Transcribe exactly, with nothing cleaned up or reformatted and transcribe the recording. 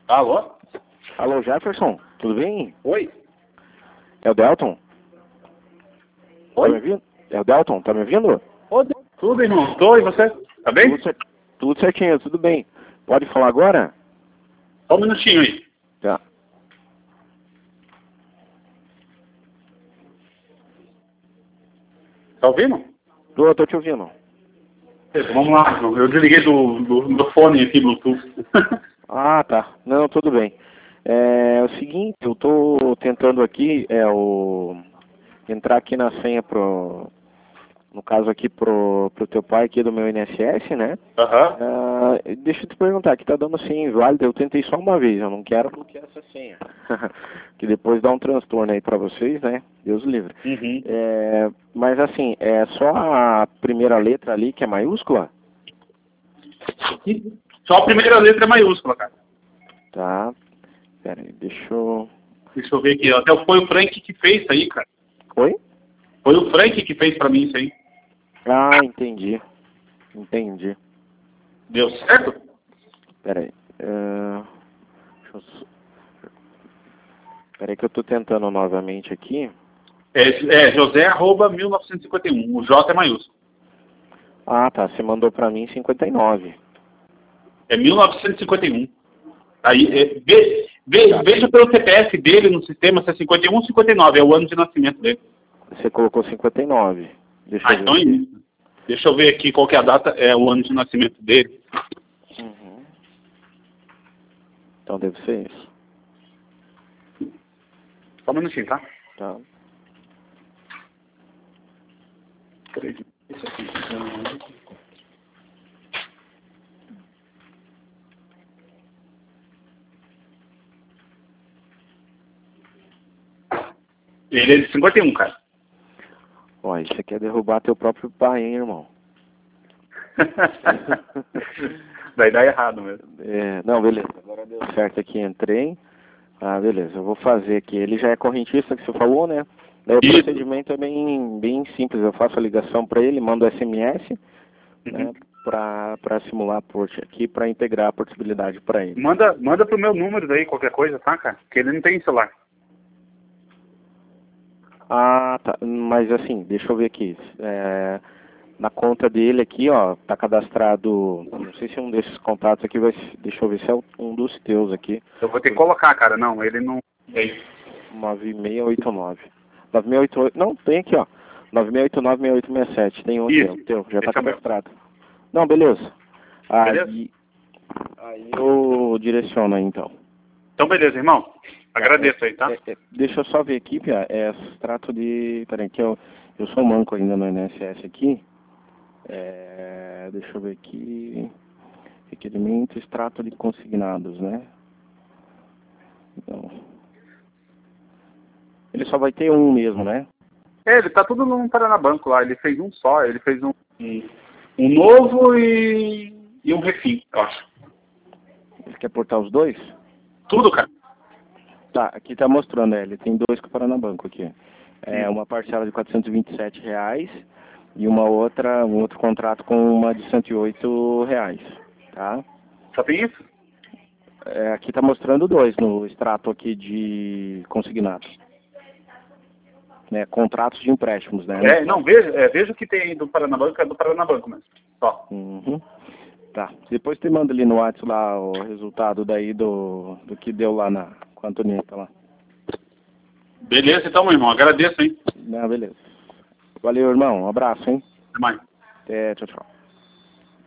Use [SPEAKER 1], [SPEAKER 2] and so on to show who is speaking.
[SPEAKER 1] Alô?
[SPEAKER 2] Alô, Jefferson, tudo bem?
[SPEAKER 1] Oi?
[SPEAKER 2] É o Delton? Tá
[SPEAKER 1] Oi?
[SPEAKER 2] me ouvindo? É o Delton, tá me ouvindo?
[SPEAKER 1] Ô, Deus. Tudo, irmão? Tô, e você? Tá bem?
[SPEAKER 2] Tudo, cer- tudo certinho, tudo bem. Pode falar agora?
[SPEAKER 1] Só um minutinho aí.
[SPEAKER 2] Tá.
[SPEAKER 1] Tá ouvindo?
[SPEAKER 2] Tô, tô te ouvindo.
[SPEAKER 1] Vamos lá, irmão. Eu desliguei do, do, do fone aqui, Bluetooth.
[SPEAKER 2] Ah, tá. Não, tudo bem. É, o seguinte, eu tô tentando aqui, é o... entrar aqui na senha pro... no caso aqui pro, pro teu pai aqui do meu I N S S, né?
[SPEAKER 1] Aham.
[SPEAKER 2] Ah, deixa eu te perguntar, aqui tá dando senha inválida, eu tentei só uma vez, eu não quero bloquear essa senha. Que depois dá um transtorno aí pra vocês, né? Deus livre.
[SPEAKER 1] Uhum.
[SPEAKER 2] É, mas assim, é só a primeira letra ali que é maiúscula?
[SPEAKER 1] Só a primeira letra é maiúscula, cara.
[SPEAKER 2] Tá, pera aí, deixa eu...
[SPEAKER 1] Deixa eu ver aqui. Até foi o Frank que fez isso aí, cara.
[SPEAKER 2] Oi?
[SPEAKER 1] Foi o Frank que fez pra mim isso aí.
[SPEAKER 2] Ah, entendi. Entendi.
[SPEAKER 1] Deu certo?
[SPEAKER 2] Pera aí. ah, deixa eu... só- Pera aí que eu tô tentando novamente aqui.
[SPEAKER 1] É, é José arroba mil novecentos e cinquenta e um. O J é maiúsculo.
[SPEAKER 2] Ah, tá, você mandou pra mim cinquenta e nove.
[SPEAKER 1] É mil novecentos e cinquenta e um. Aí, é, ve, ve,
[SPEAKER 2] Tá.
[SPEAKER 1] veja pelo C P F dele no sistema se é cinquenta e um ou cinquenta e nove. É o ano de nascimento dele.
[SPEAKER 2] Você colocou cinquenta e nove. Deixa
[SPEAKER 1] Ah,
[SPEAKER 2] eu ver
[SPEAKER 1] então é
[SPEAKER 2] aqui.
[SPEAKER 1] isso. Deixa eu ver aqui qual que é a data, é o ano de nascimento dele.
[SPEAKER 2] Uhum. Então deve ser isso.
[SPEAKER 1] Só um minutinho, tá?
[SPEAKER 2] Tá.
[SPEAKER 1] Peraí. Isso aqui. Ele é de cinquenta e um, cara.
[SPEAKER 2] Ó, isso aqui é derrubar teu próprio pai, hein, irmão?
[SPEAKER 1] Vai dar errado mesmo.
[SPEAKER 2] É, não, beleza. Agora deu certo aqui, entrei. Ah, beleza. Eu vou fazer aqui. Ele já é correntista que você falou, né? Daí o
[SPEAKER 1] Isso.
[SPEAKER 2] procedimento é bem, bem simples. Eu faço a ligação para ele, mando S M S, né?
[SPEAKER 1] Uhum.
[SPEAKER 2] Pra, pra simular a porte aqui, pra integrar a portabilidade para ele.
[SPEAKER 1] Manda, manda pro meu número daí, qualquer coisa, tá, cara? Porque ele não tem celular.
[SPEAKER 2] Ah, tá. Mas assim, deixa eu ver aqui. É, na conta dele aqui, ó, tá cadastrado. Não sei se um desses contatos aqui vai. Deixa eu ver se é um dos teus aqui.
[SPEAKER 1] Eu vou ter que colocar, cara. Não, ele não tem.
[SPEAKER 2] nove seis oito nove. nove seis oito oito. Não, tem aqui, ó. nove seis oito nove, seis oito seis sete. Tem um
[SPEAKER 1] Isso.
[SPEAKER 2] teu, teu. Já tá
[SPEAKER 1] Esse é o meu.
[SPEAKER 2] cadastrado. Não, beleza.
[SPEAKER 1] Beleza?
[SPEAKER 2] Aí, aí eu direciono aí então.
[SPEAKER 1] Então, beleza, irmão. Agradeço aí, tá?
[SPEAKER 2] É, é, deixa eu só ver aqui, Pia. É extrato de. Peraí, que eu, eu sou manco ainda no I N S S aqui. É, deixa eu ver aqui. Requerimento, extrato de consignados, né? Então. Ele só vai ter um mesmo, né?
[SPEAKER 1] É, ele tá tudo no Paranabanco lá. Ele fez um só. Ele fez um, um, um novo e, e um refim, eu acho.
[SPEAKER 2] Ele quer portar os dois?
[SPEAKER 1] Tudo, cara.
[SPEAKER 2] Tá, aqui tá mostrando, é, ele tem dois com o Paranabanco aqui. É
[SPEAKER 1] Hum.
[SPEAKER 2] uma parcela de quatrocentos e vinte e sete reais e uma outra, um outro contrato com uma de cento e oito reais, tá?
[SPEAKER 1] Só tem isso?
[SPEAKER 2] É, aqui tá mostrando dois no extrato aqui de consignado. Né, contratos de empréstimos, né?
[SPEAKER 1] É, não, veja, é, veja o que tem aí do Paranabanco, é do Paranabanco mesmo. Só.
[SPEAKER 2] Uhum. Tá. Depois te manda ali no WhatsApp lá o resultado daí do, do que deu lá na, com a Antonieta lá.
[SPEAKER 1] Beleza, então, meu irmão. Agradeço, hein?
[SPEAKER 2] Não, beleza. Valeu, irmão. Um abraço, hein?
[SPEAKER 1] Até mais.
[SPEAKER 2] Até, tchau, tchau.